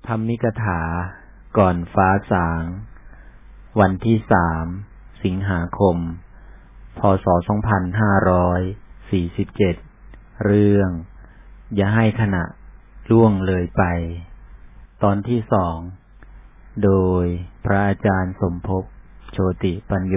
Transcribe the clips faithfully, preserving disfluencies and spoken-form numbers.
ธรรมิกถาก่อนฟ้าสางวันที่สามสิงหาคมพ.ศ. สองพันห้าร้อยสี่สิบเจ็ดเรื่องอย่าให้ขณะล่วงเลยไปตอนที่สองโดยพระอาจารย์สมภพโชติปัญโย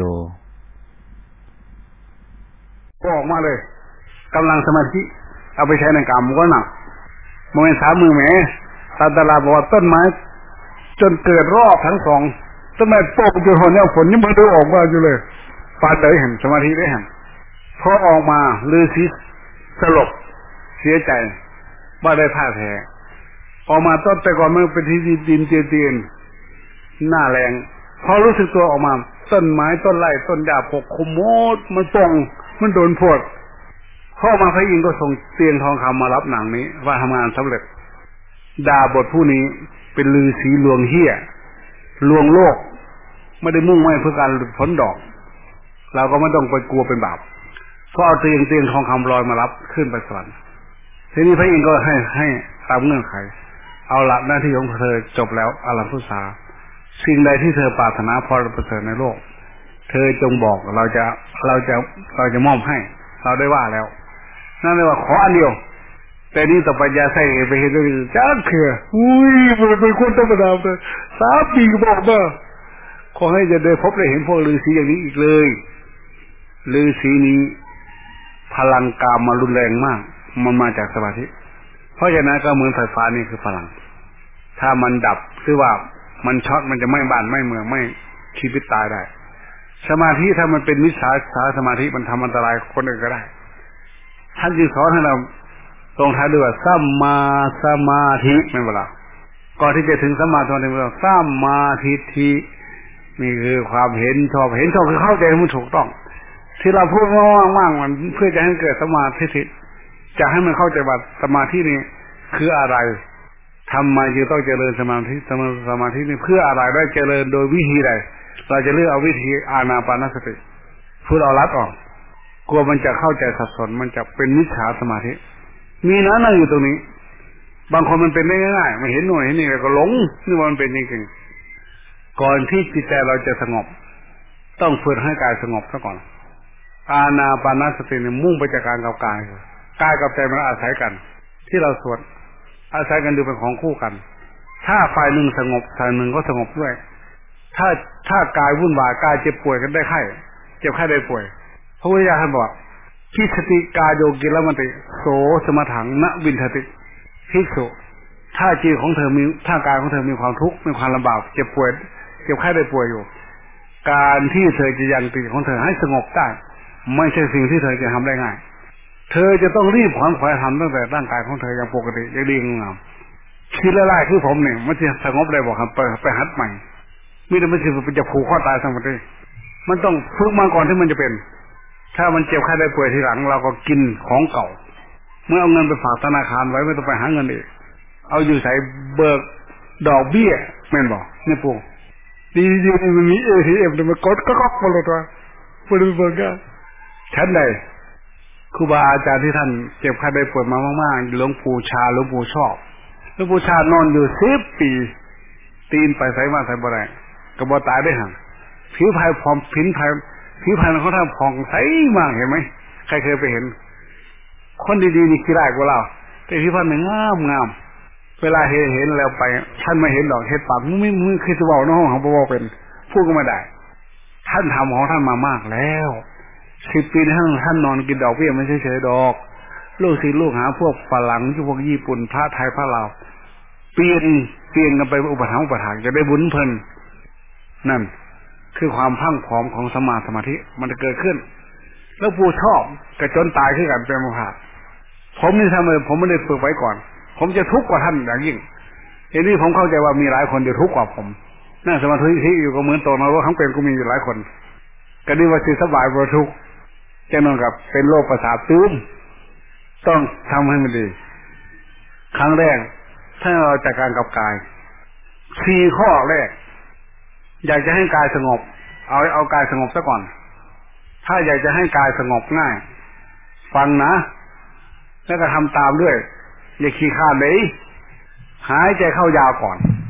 ก็ออกมาเลยกำลังสมาธิเอาไปใช้ในกรรมก็หนักโมเมนต์สามมือแหมตาตลาบอกว่าต้นไม้จนเกิดรอบทั้งสองต้นไม้โป่งจนหนเนี่ยฝนยังไม่ได้ออกมาอยู่เลยปานได้เห็นสมาธิได้เห็นพอออกมาฤาษีสลบเสียใจว่าได้ท่าแท้ออกมาต้นแต่ก่อนมันเป็นที่ดินเตียนหน้าแรงพอรู้สึกตัวออกมาต้นไม้ต้นไร่ต้นหญ้าปกคลุมหมดมันป่องมันโดนพวดพ่อมาพระอินทร์ก็ส่งเตียงทองคำมารับหนังนี้ว่าทำงานสำเร็จดาบทผู้นี้เป็นฤาษีลวงเหี้ยลวงโลกไม่ได้มุ่งมั่นเพื่อการหลุดพ้นดอกเราก็ไม่ต้องไปกลัวเป็นบาปเพราะเอาเตียงเตียงทองคำลอยมารับขึ้นไปสวรรค์ทีนี้พระอินทร์ก็ให้ให้ตามเงื่อนไขเอาละหน้าที่ของเธอจบแล้วอารัมพุสาสิ่งใดที่เธอปรารถนาพอประเสริฐในโลกเธอจงบอกเราจะเราจะเราจะมอบให้เราได้ว่าแล้วนั่นเลยว่าขออันเดียวแต่นี่ต่อไปยาใส่ไปเห็นด้วยจ้าเถื่ออุ้ยมันเป็นคนธรรมดาเลยสามปีก็บอกว่าขอให้จะได้พบได้เห็นพวกฤาษีอย่างนี้อีกเลยฤาษีนี้พลังกามมารุนแรงมากมันมาจากสมาธิเพราะฉะนั้นก็เหมือนไฟฟ้านี่คือพลังถ้ามันดับหรือว่ามันช็อตมันจะไม่บ้านไม่เมืองไม่ชีวิตตายได้สมาธิถ้ามันเป็นมิจฉาสมาธิมันทำอันตรายคนอื่นก็ได้ท่านจึงสอนให้เราตรงท้ายด้วยว่าสัมมาสมาธิไม่เวลาก่อนที่จะถึงสัมมาสมาธิเราสัมมาทิฏฐินี่คือความเห็นชอบเห็นชอบคือเข้าใจมันถูกต้องที่เราพูดว่างๆมันเพื่อจะให้เกิดสมาธิจะให้มันเข้าใจว่าสมาธินี่คืออะไรทำไมจึงต้องเจริญสมาธิสมาสมาธินี่เพื่ออะไรได้เจริญโดยวิธีใดเราจะเลือกเอาวิธีอานาปานสติพูดเอาลัดออกกลัวมันจะเข้าใจสับสนมันจะเป็นมิจฉาสมาธิมีนะนั่งอยู่ตรงนี้บางคนมันเป็นได้ง่ายๆมันเห็นหน่วยเห็นนี่ก็หลงนึกว่ามันเป็นจริงๆก่อนที่จิตใจเราจะสงบต้องฝึกให้กายสงบซะก่อนอานาปานสติเนี่ยมุ่งไปจากการกับกายกายกับใจมันอาศัยกันที่เราสวดอาศัยกันดูเป็นของคู่กันถ้าฝ่ายหนึ่งสงบฝ่ายหนึ่งก็สงบด้วยถ้าถ้ากายวุ่นวายกายเจ็บป่วยกันได้ไข้เจ็บไข้ได้ป่วยพระพุทธเจ้าท่านบอกพิสติกายโยกิลมัติโสสมถังณวินทติภิกษุถ้าจิตของเธอมีถ้ากายของเธอมีความทุกข์มีความลำบากเจ็บป่วยเจ็บไข้ได้ป่วยอยู่การที่เธอจะยังจิตของเธอให้สงบได้ไม่ใช่สิ่งที่เธอจะทำได้ง่ายเธอจะต้องรีบขวนขวายทำตั้งแต่ร่างกายของเธอยังปกติยังดีงามคิดละลายคือผมเนี่ยมันจะสงบได้บอกครับไปไปหัดใหม่มีแต่มันจะจะผูกข้อตายทั้งหมดเลยมันต้องฝึกมาก่อนที่มันจะเป็นถ้ามันเจ็บไข้ได้ป่วยทีหลังเราก็กินของเก่าเมื่อเอาเงินไปฝากธนาคารไว้ไม่ต้องไปหาเงินอีกเอาอยู่ใส่เบิกดอกเบี้ยแม่นบอกเนี่ยปู่ดีดีมันมีเอทีเอ็มมันกดก็ก็มาเลยตัวพูดเบิกก็ชั้นใดครูบาอาจารย์ที่ท่านเจ็บไข้ได้ป่วยมามากๆหลวงปู่ชาหลวงปู่ชอบหลวงปู่ชานอนอยู่สิบปีตีนไปใส่มาใส่บ่ได้กระบอกตายได้ห่างผิวพรรณพร้อมผิวพรรณผิวพรรณเขาทำผ่องใสมากเห็นไหมใครเคยไปเห็นคนดีๆนี่ขี้ร้ายกว่าเราแต่ผิวพรรณงามงามเวลาเห็นเห็นแล้วไปท่านไม่เห็นดอกเห็ดปากไม่ไม่คือจะบอกน้องของบอกเป็นพูดก็ไม่ได้ท่านทำของท่านมามากแล้วสิบปีท่านท่านนอนกินดอกเบี้ยไม่เฉยๆดอกลูกศิษย์ลูกหาพวกฝรั่งพวกญี่ปุ่นพระไทยพระลาวเปลี่ยนเปลี่ยนกันไปอุปถัมภ์อุปถัมภ์จะได้บุญเพลินนั่นคือความพังผอมของสมาสมาธิมันจะเกิดขึ้นแล้วผู้ชอบกระจนตายขึ้นกันเป็นมหาผมนี่ทำไมผมไม่ได้ฝึกไว้ก่อนผมจะทุกข์กว่าท่านอย่างยิ่งทีนี้ผมเข้าใจว่ามีหลายคนจะทุกข์กว่าผมนั่งสมาธิที่อยู่ก็เหมือนโตมาว่าทั้งเป็นก็มีอยู่หลายคนก็ดีว่าสิสบายบ่ทุกข์จะนอนกับเป็นโรคประสาทตื้มต้องทำให้มันดีครั้งแรกถ้าเราจัดการกับกายสี่ข้อแรกอยากจะให้กายสงบเอาเอากายสงบซะก่อนถ้าอยากจะให้กายสงบง่ายฟังนะแล้วก็ทำตามด้วยอย่าขี้ข้าเลยหายใจเข้ายาวก่อน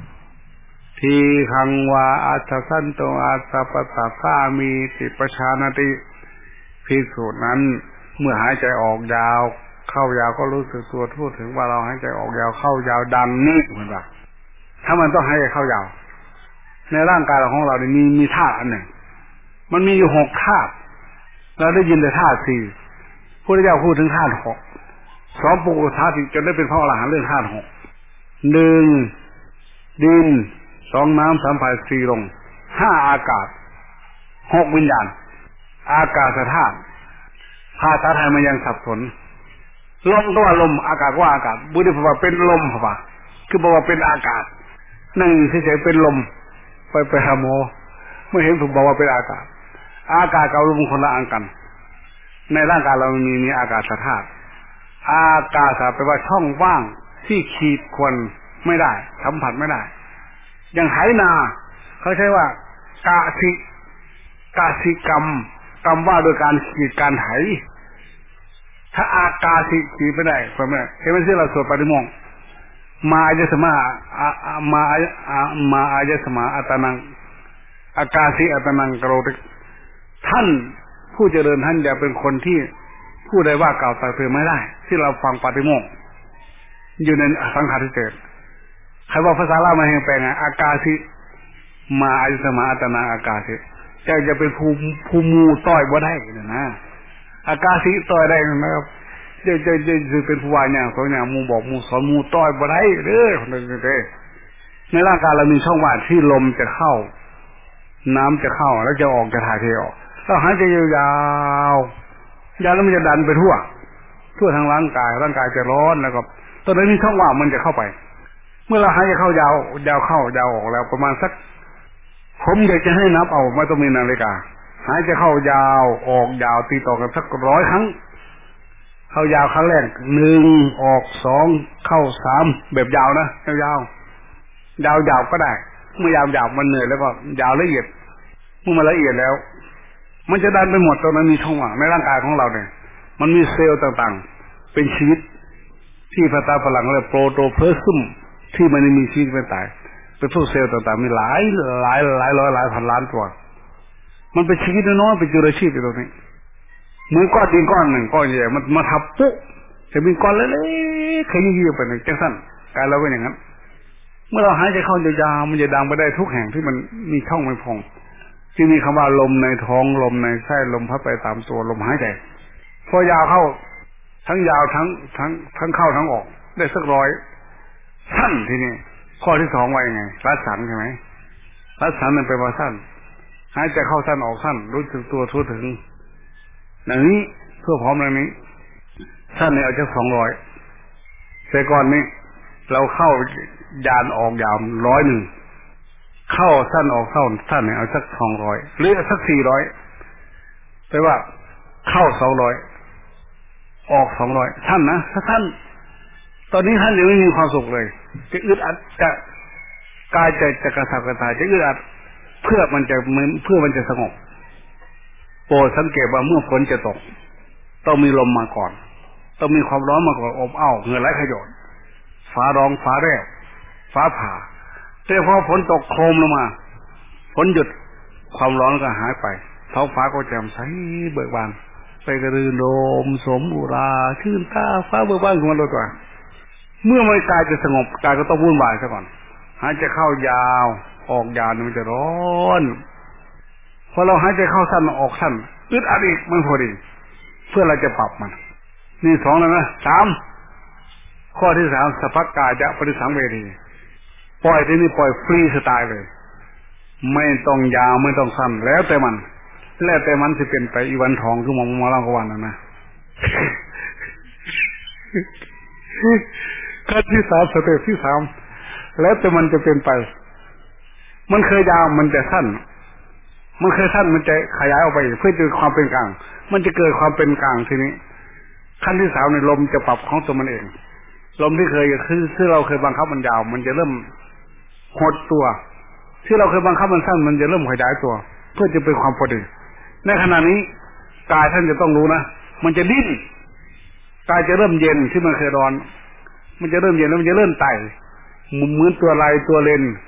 ทีขังวาอัตสันโตอาสปตาสามีติปชานติภิกษุนั้นเมื่อหายใจออกยาวเข้ายาวก็รู้สึกตัวทั่วถึงว่าเราหายใจออกยาวเข้ายาวดังนี้เหมือนว่าถ้ามันต้องหายใจเข้ายาวในร่างกายเราของเราเนี่ยมีมีธาตุอันหนึ่งมันมีอยู่หกธาตุเราได้ยินแต่ธาตุสี่พระพุทธเจ้าพูดถึงธาตุหกสองปุถุธาตุจนได้เป็นพระอรหันต์เรื่องธาตุหกหนึ่งดินสองน้ำสามไฟสี่ลมห้าอากาศหกวิญญาณอากาศธาตุภาษาไทยมันยังสับสนลมก็ว่าลมอากาศก็ว่าอากาศบุญที่ว่าเป็นลมป่ะคือบอกว่าเป็นอากาศนั่งเฉยๆเป็นลมไปไปหาหมอเมื่อเห็นถูกบอกว่าเป็นอากาศอากาศกับลมคนละอันกันในร่างกายเรามีมีอากาศธาตุอากาศแปลว่าช่องว่างที่ขีดข่วนไม่ได้สัมผัสไม่ได้อย่างไถนาเขาใช้ว่ากาสิกาสิกรรมกรรมว่าโดยการขีดการไถถ้าอากาสิขีดไม่ได้ใช่ไหมเห็นไหมที่เราสวดปฏิโมกข์มาอาจสมามามาอาจสมาอัตนังอากาสิอัตนังกโรติท่านผู้เจริญท่านอย่าเป็นคนที่ผู้ใดว่ากล่าวตักเตือนไม่ได้ที่เราฟังปฏิโมกข์อยู่ในสังขารที่เกิดใครว่าภาษาลาวมาแห่งแปลงไงอากาสิมาอาจสมาอัตนังอากาสิจะจะเป็นภูภูมูต้อยบ่ได้นะนะอากาสิต้อยได้นะครับจะจะจะเป็นผู้วายเนี่ยสอนเนี่ยมูบอกมูสอนมูต้อยบ่ได้เด้อคนนึงเด้อในร่างกายเรามีช่องว่างที่ลมจะเข้าน้ำจะเข้าแล้วจะออกจะถ่ายเทออกเราหายใจยาวๆยาวแล้วมันจะดันไปทั่วทั่วทั้งร่างกายร่างกายจะร้อนแล้วก็ตอนนั้นมีช่องว่างมันจะเข้าไปเมื่อเราหายใจเข้ายาวยาวเข้ายาวออกแล้วประมาณสักผมอยากจะให้นับเอาไม่ต้องมีนาฬิกาหายใจเข้ายาวออกยาวตีต่อกันสักร้อยครั้งเข้ายาวครั้งแรกหนึ่งออกสองเข้าสามแบบยาวนะยาวยาวยาวยาวก็ได้เมื่อยาวยาวมันเหนื่อยแล้วก็ยาวละเอียดเมื่อมันละเอียดแล้วมันจะดันไปหมดตรงนั้นมีช่องว่างในร่างกายของเราเนี่ยมันมีเซลล์ต่างๆเป็นชีวิตที่ภาษาฝรั่งเรียกโปรโตเพลซึมที่มันมีชีวิตไม่ตายเป็นพวกเซลล์ต่างๆมีหลายหลายหลายร้อยหลายพันล้านตัวมันเป็นชีวิตน้อยๆเป็นจุลชีพอยู่ตรงนี้เหมือนก้อนดินก้อนหนึ่งก้อนใหญ่มันมาทับปุ๊บจะมีก้อนเล็กๆขยี้ไปหนึ่งจังสั้นกายเราเป็นอย่างนั้นเมื่อเราหายใจเข้ายาวๆมันจะดังไปได้ทุกแห่งที่มันมีช่องไม่พองที่มีคำว่าลมในท้องลมในไส้ลมพัดไปตามตัวลมหายใจพอยาวเข้าทั้งยาวทั้งทั้งทั้งเข้าทั้งออกได้สักร้อยสั้นทีนี้ข้อที่สองว่ายังไงรัดสันใช่ไหมรัดสันมันเป็นว่าสั้นหายใจเข้าสั้นออกสั้นรู้สึกตัวทั่วถึงอย่างนี้เพื่อพร้อมอย่างนี้สั้นเนี่ยเอาจะสองร้อยแต่ก่อนนี้เราเข้ายานออกยาวร้อยหนึ่งเข้าสั้นออกเข้าสั้นเนี่ยเอาสักสองร้อยหรือสักสี่ร้อยแปลว่าเข้าสองร้อยออกสองร้อยสั้นนะถ้าสั้นตอนนี้ท่านยังไม่มีความสุขเลยจะอึดอัดจะกายจะจะกระสับกระส่ายจะอึดอัดเพื่อมันจะเพื่อมันจะสงบโปรดสังเกตว่าเมื่อฝนจะตกต้องมีลมมาก่อนต้องมีความร้อนมาก่อนอบอ้าวเหงื่อไหลขยโยดฟ้าร้องฟ้าแรกฟ้าผ่าแต่พอฝนตกโครมลงมาฝนหยุดความร้อนก็หายไปท้องฟ้าก็แจ่มใสเบิกบานไปกระดือโดมสมอุราชื่นตาฟ้าเบิกบานของมันโดยตัวเมื่อมันกายจะสงบกายก็ต้องวุ่นวายซะก่อนหายใจเข้ายาวออกยาวมันจะร้อนพอเราหายใจเข้าสั้นออกสั้นอึดอัดอีกมันพอดีเพื่อเราจะปรับมันนี่สองแล้วนะสามข้อที่สามสัพพกายะปฏิสังเวทีปล่อยที่นี่ปล่อยฟรีสไตล์เลยไม่ต้องยาวไม่ต้องสั้นแล้วแต่มันแล้วแต่มันจะเป็นไปอีวันทองคือมองมาเล่ากันวันนั้นนะขั้นที่สามสเต็ปที่สามแล้วแต่มันจะเป็นไปมันเคยยาวมันจะสั้นมันเคยสั้นมันจะขยายออกไปเพื่อจะความเป็นกลางมันจะเกิดความเป็นกลางทีนี้ขั้นที่สามในลมจะปรับของตัวมันเองลมที่เคยคือที่เราเคยบังคับมันยาวมันจะเริ่มหดตัวที่เราเคยบังคับมันสั้นมันจะเริ่มขยายตัวเพื่อจะเป็นความพอดีในขณะนี้กายท่านจะต้องรู้นะมันจะดิ้นกายจะเริ่มเย็นที่มันเคยร้อนมันจะเริ่มเย็นแล้วมันจะเริ่มไต่เหมือนตัวลายตัวเลน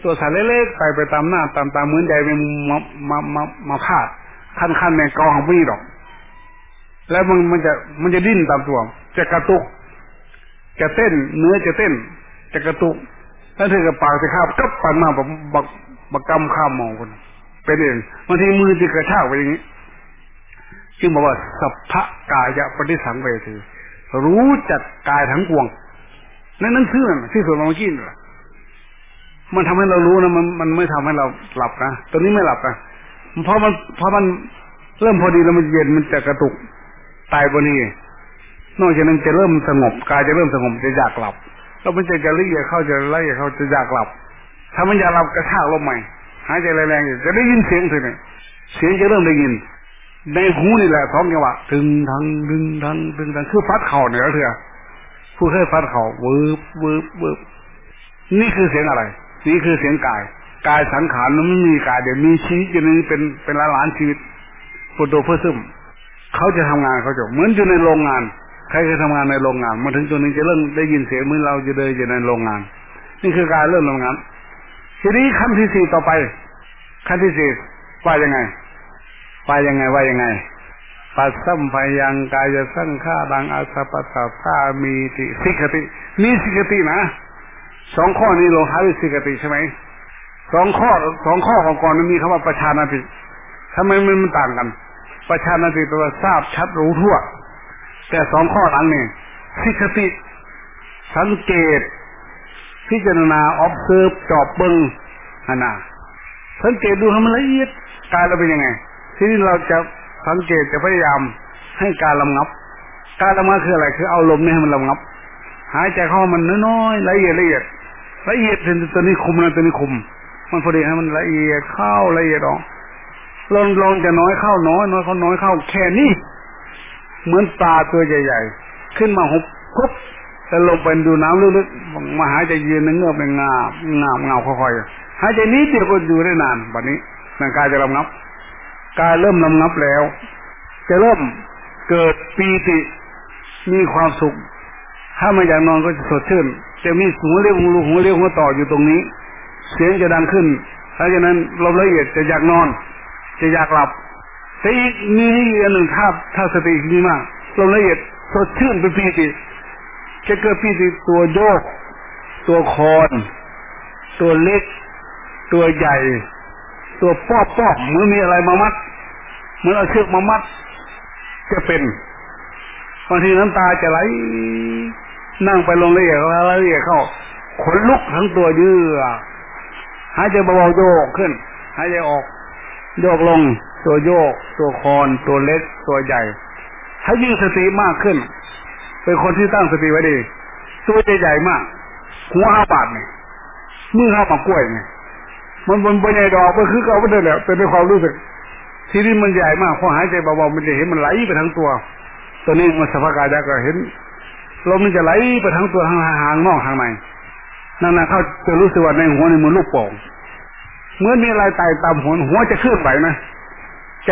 ตัวสารเล็กๆไปไปตามหน้าตามตาเหมือนใหญ่เป็นมามามามาพาดคันๆในกองของพี่ดอกแล้วมันมันจะมันจะดิ้นตามตัวจะกระตุกจะเต้นเนื้อจะเต้นจะกระตุกถ้าเธอกับปากจะข้าวก็ปั่นมาแบบบักบักกำข้ามมองคนเป็นเองบางทีมือจะกระชากไปอย่างนี้จึงบอกว่าสัพพะกายะปฏิสังเวทีรู้จักกายทั้งปวงนั่นนั่นชื่อนั่นที่ส่วนเมื่อกี้น่ะมันทำให้เรารู้นะมันมันไม่ทำให้เราหลับนะตอนนี้ไม่หลับนะเพราะมันเพราะมันเริ่มพอดีแล้วมันเย็นมันจะกระตุกตายบนนี้นอกจากนั้นจะเริ่มสงบกายจะเริ่มสงบจะอยากหลับแล้วมันจะจะละเอียดเข้าจะละเอียดเข้าจะอยากหลับถ้ามันอยากหลับกระชากลมใหม่หายใจแรงๆจะได้ยินเสียงทีนี้เสียงจะเริ่มได้ยินในหูนี่แหละสองจังหวะดึงทังดึงทังดึงทังคือฟัดเข่าเนี่ยเถอะผู้เคยฟัดเข่าเวิบเวิบเวิบนี่คือเสียงอะไรนี่คือเสียงกายกายสังขารมันไม่มีกายเดี๋ยวมีชีวิตอย่างนี้เป็นเป็นล้านล้านชีวิตโฟโตเพื่อซึมเขาจะทำงานเขาจะเหมือนอยู่ในโรงงานใครเคยทำงานในโรงงานมาถึงจุดนึงจะเริ่มได้ยินเสียงเหมือนเราจะเดินอยู่ในโรงงานนี่คือการเริ่มทำงานทีนี้ขั้นที่สี่ต่อไปขั้นที่สี่ว่ายังไงว่ายังไงว่ายังไงปัสสัมภยังกายสังขารังอาสปัสสะธามีติสิกติมีสิกตินะสองข้อนี้ลงท้ายด้วยสิกติใช่ไหมสองข้อสองข้อก่อนมันมีคำว่าประชานาติทำไมมันมันต่างกันประชานาติตัวทราบชัดรู้ทั่วแต่สองข้อหลังนี่สิกติสังเกตพิจารณา observe จอบเบิ้งอันน่ะสังเกตดูให้มันละเอียดกายเราเป็นยังไงทีนี้เราจะสังเกตจะพยายามให้การระงับการระงับคืออะไรคือเอาลมนี่ให้มันระงับหายใจเข้ามันน้อยๆละเอียดละเอียดละเอียดเป็นตัวนี้คุมนะตัวนี้คุมมันพอดีให้มันละเอียดเข้าละเอียดออกลงลงจะน้อยเข้าน้อยน้อยเข้าน้อยเข้าแค่นี้เหมือนปลาตัวใหญ่ๆขึ้นมาหุบปุ๊บแต่ลงไปดูน้ำลึกๆมาหายใจเย็นเงือกเป็นงาบงาบเงาค่อยๆหายใจนิดเดียวก็อยู่ได้นานแบบนี้ร่างกายจะระงับกายเริ่มระงับแล้วจะเริ่มเกิดปีติมีความสุขถ้าไม่อยากนอนก็จะสดชื่นจะมีหูเรียกหูหูเรียกหัวต่ออยู่ตรงนี้เสียงจะดังขึ้นเพราะฉะนั้นลมละเอียดจะอยากนอนจะอยากหลับแต่อีกมีอีกอันหนึ่งถ้าถ้าสติดีมากลมละเอียดสดชื่นเป็นปีติจะเกิดปีติตัวโยกตัวคอนตัวเล็กตัวใหญ่ตัวป้อป้อเหมือนมีอะไรมามัดเหมือนเอาเชือกมามัดจะเป็นบางทีน้ำตาจะไหลนั่งไปลงละเอียดละเอียดเข้าขนลุกทั้งตัวเยื่อหายใจเบาๆโยกขึ้นหายใจออกโยกลงตัวโยกตัวคอนตัวเล็กตัวใหญ่ถ้ายิ่งสติมากขึ้นเป็นคนที่ตั้งสติไว้ดีตัวใหญ่ๆมากหัวห้าบาทเนี่ยมือห้าปากกล้วยเนี่ยมันบนบนใหญ่ดอกก็คือเขาไม่ได้แหละเป็นในความรู้สึกที่นี่มันใหญ่มากพอหายใจเบาๆมันจะเห็นมันไหลไปทั้งตัวตัวนี้มันสภากายจะก็เห็นลมมันจะไหลไปทั้งตัวทางหางนอกทางในนั่นนะเขาจะรู้สึกว่าในหัวนี่มันลูกโป่งเหมือนมีอะไรไต่ตามหัวหัวจะเคลื่อนไหวนะจะ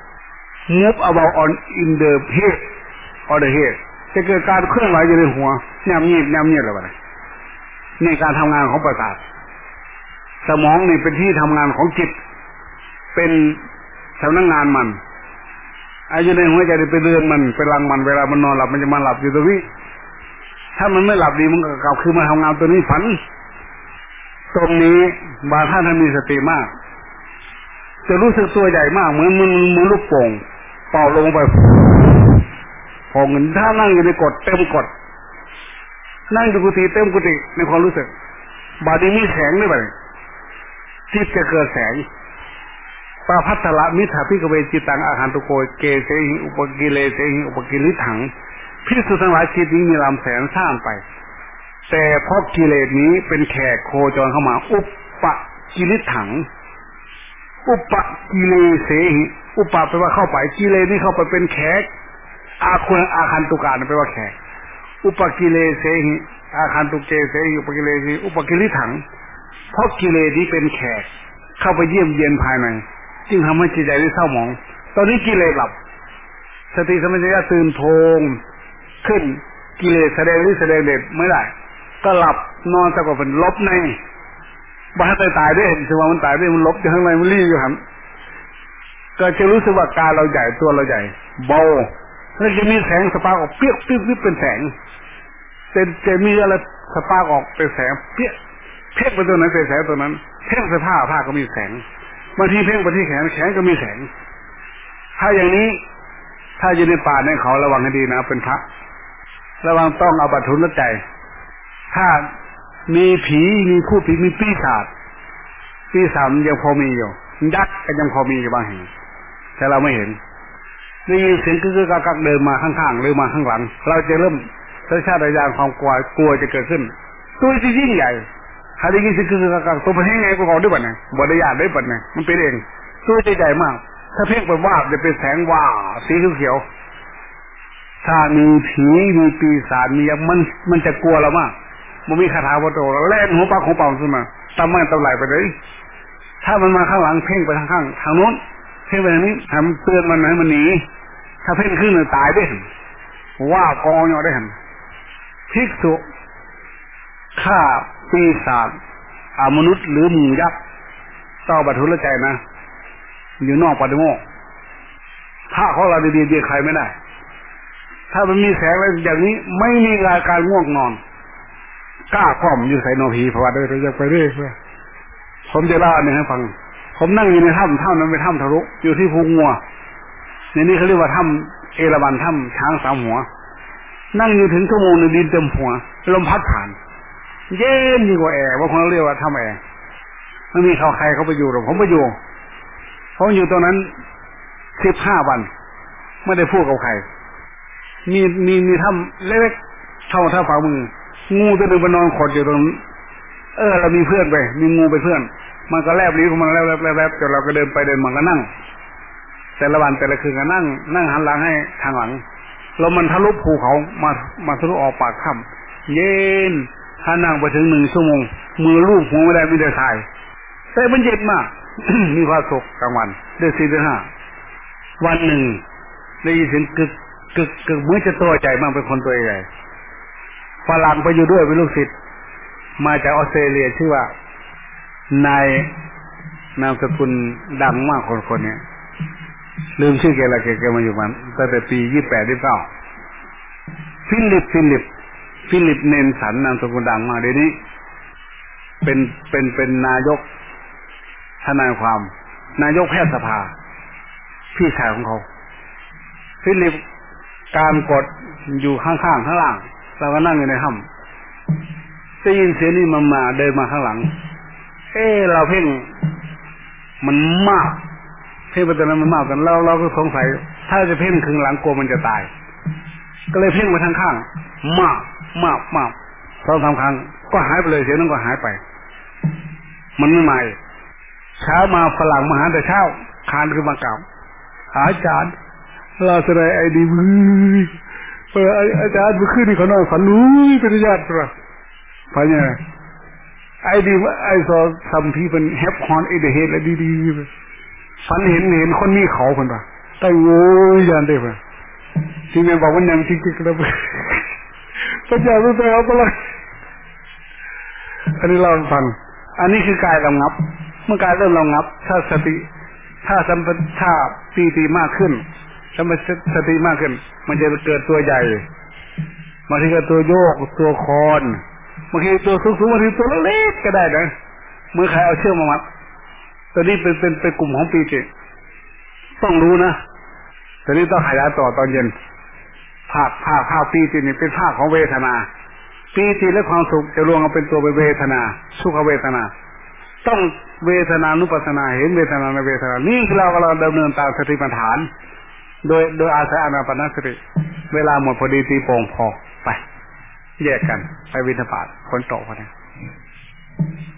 move about on in the head or the head จะเกิดการเคลื่อนไหวอยู่ในหัวแนมงีบแนมเงียบอะไรในการทำงานของประสาทสมองนี่เป็นที่ทำงานของจิตเป็นสำนักงานมันอายุในหัวใจจะเป็นเรือนมันเป็นรังมันเวลามันนอนหลับมันจะมาหลับอยู่ตรงนี้ถ้ามันไม่หลับดีมันก็กลับคือมาทำงานตัวนี้ฝันตรงนี้บางท่านท่านมีสติมากจะรู้สึกตัวใหญ่มากเหมือนมันเหมือนลูกโป่งเป่าลงไปพอเงินถ้านั่งอยู่ในกฎเต็มกฎนั่งอยู่กุฏิเต็มกุฏิในความรู้สึกบาดนี้มีแสงด้วยไปจิตจะเกิดแสงปาพัทธละมิถาพิกเวจิตังอาหารตุโกเกเสหิอุปกิเลเสหิอุปกิริถังพิสุทั้งหลายจิตนี้มีลำแสงสร้างไปแต่เพราะกิเลสนี้เป็นแขกโคจรเข้ามาอุปกิริถังอุปกิเลเสหิอุปแปลว่าเข้าไปกิเลสนี่เข้าไปเป็นแขกอาคุณอาคันตุกาแปลว่าแขกอุปกิเลเสหิอาคันตุเกเสหิอุปกิเลเสหิอุปกิริถังเพราะกิเลสนี้เป็นแขกเข้าไปเยี่ยมเยียนภายในจึงทำให้จิตใจได้เศร้าหมองตอนนี้กิเลสหลับสติสัมปชัญญะตื่นโพงขึ้นกิเลสแสดงหรือแสดงเด็ดไม่ได้ก็หลับนอนสักว่าเป็นลบในบ้าตายตายด้วยเห็นสมองมันตายด้วยมันลบอยู่ข้างในมันรีบอยู่หันก็จะรู้สึกว่ากายเราใหญ่ตัวเราใหญ่เบาแล้วจะมีแสงสปาร์กออกเปี้ยปิ๊บปิ๊บเป็นแสงเป็นจะมีอะไรสปาร์กออกเป็นแสงเปี้ยเพ่งไปตัวนั้นเป็นแสงตัวนั้นเพ่งไปผ้าผ้าก็มีแสงบางทีเพ่งไปที่แขนแขนก็มีแสงถ้าอย่างนี้ถ้าอยู่ในป่าในเขาระวังให้ดีนะเป็นพระระวังต้องเอาบัตรทุนละใจถ้ามีผีมีผู้ผีมีปีศาจปีศาจยังพอมีอยู่ยักษ์ก็ยังพอมีอยู่บางแห่งแต่เราไม่เห็นได้ยินเสียงกึกๆกักๆเดินมาข้างๆหรือมาข้างหลังเราจะเริ่มสัญชาตญาณความกลัวกลัวจะเกิดขึ้นตัวที่ยิ่งใหญ่ถ้าได้ยินเสียงกึกๆกักๆตัวเป็นยังไงก็บอกด้วยบัดเนี่ยบริยาได้บัดเนี่ยมันเป็นเองตัวใหญ่มากถ้าเพ่งไปว่าจะเป็นแสงว่าสีเขียวถ้ามีผีมีปีศาจมีมันมันจะกลัวเรามากมันมีคาถาวัตถุเราแล่นหัวปากของเป่าขึ้นมาตามมันตามไหลไปเลยถ้ามันมาข้างหลังเพ่งไปทางข้างทางโน้นเพ่งไปทางนี้ทำเตือนมันให้มันหนีถ้าเพ่งขึ้นเลยตายได้ว่ากองอยู่ได้ภิกษุฆ่าปีศาจอามนุษย์หรือหมูยักษ์ต่อบัตรทุลใจนะอยู่นอกปฏิโมกข์พระของเราดีๆใครไม่ได้ถ้ามันมีแสงอะไรอย่างนี้ไม่มีอาการง่วงนอนกล้าคล่อมอยู่ใส่นอผีเพราะว่าเดินจะไปเรื่อยเพื่อผมจะเล่าอันหนึ่งให้ฟังผมนั่งอยู่ในถ้ำถ้ำนั้นเป็นถ้ำทะลุอยู่ที่ภูงัวในนี้เขาเรียกว่าถ้ำเอราวัณถ้ำช้างสามหัวนั่งอยู่ถึงชั่วโมงหนึ่งดินเต็มหัวลมพัดผ่านเย็นยิ่งกว่าแอร์ว่าคนเราเรียกว่าถ้ำแอร์ไม่มีเขาใครเขาไปอยู่หรอกผมไปอยู่เขาอยู่ตรงนั้นสิบห้าวันไม่ได้พูดกับใครมีมีมีถ้ำเล็กๆเท่าเท่าฝ่ามืองูตัวหนึ่งมันนอนขดอยู่ตรงเออเรามีเพื่อนไปมีงูไปเพื่อนมันก็แลบลิ้นของมันแลบแลบแลบแลบจนเราก็เดินไปเดินมาก็นั่งแต่ละวันแต่ละคืนก็นั่งนั่งหันหลังให้ทางหลังแล้วมันทะลุภูเขามามาทะลุออกปากถ้ำเย็นถ้านั่งไปถึงหนึ่งชั่วโมงมือลูบหัวไม่ได้ไม่ได้ถ่ายแต่มันเย็นมาก มีความสุขกลางวันเดือนสี่เดือนห้าวันหนึ่งได้ยินเสียงกึกกึกกึกเหมือนจะตัวใจมากเป็นคนตัวใหญ่ฝรั่งไปอยู่ด้วยเป็นลูกศิษย์มาจากออสเตรเลียชื่อว่านายนามสกุลดังมากคนคนนี้ลืมชื่อแกละแกแกมาอยู่มันตั้งแต่ปียี่สิบแปดยี่สิบเก้าฟิลิปฟิลิปฟิลิปเนนสันนามสกุลดังมากเดี๋ยวนี้เป็นเป็นเป็นนายกทนายความนายกแพทยสภาพี่ชายของเขาฟิลิปการกดอยู่ข้างๆข้างล่างเราก็นั่งอยู่ในถ้ำได้ยินเสียงนี่มันมาเดินมาข้างหลังเออเราเพ่งมันมากเพ่งไปตอนนั้นมันมากกันเราเราก็สงสัยถ้าจะเพ่งครึ่งหลังกลัวมันจะตายก็เลยเพ่งไปทางข้างมากมากมากสองสามครั้งก็หายไปเลยเสียงนั้นก็หายไปมันไม่มาเช้ามาฝรั่งมาหาแต่เช้าคานขึ้นมากล่าวอาจารย์เราแสดงไอ้ดีมือเอออาจารย์เมื่อคืนนี่เขานอนฝันนู้ยเป็นญาติเราฝันยังไงไอ้ดีไอ้สอซัมพีเป็นแฮปฮอนไอ้เดเฮดแล้วดีๆฝันเห็นเห็นคนนี้เขาคนปะแต่โว้ยยันได้ปะที่แม่บอกว่ายังจริงๆแล้วปัญญารู้ตัวเอาไปเลยอันนี้เราฟังอันนี้คือกายระงับเมื่อกายเริ่มระงับถ้าสติถ้าสัมปถ้าปีติมากขึ้นถ้ามันสติมากขึ้นมันจะเกิดตัวใหญ่บางทีก็ตัวโยกตัวคอนบางทีตัวสูงๆบางทีตัวเล็กก็ได้นะเมื่อใครเอาเชือกมามัดตัวนี้เป็นเป็นเป็นกลุ่มของปีติต้องรู้นะตัวนี้ต้องขยายต่อตอนเย็นภาคภาคภาคปีตินี่เป็นภาคของเวทนาปีติและความสุขจะรวมกันเป็นตัวเป็นเวทนาสุขเวทนาต้องเวทนานุปัสสนาเห็นเวทนาในเวทนานี่เรากำลังดำเนินตามสติปัฏฐานโดยโดยอาศัยอานาปานสติเวลาหมดพอดีตีโป่งพอไปแยกกันไปวินทบาทคนโตพอดี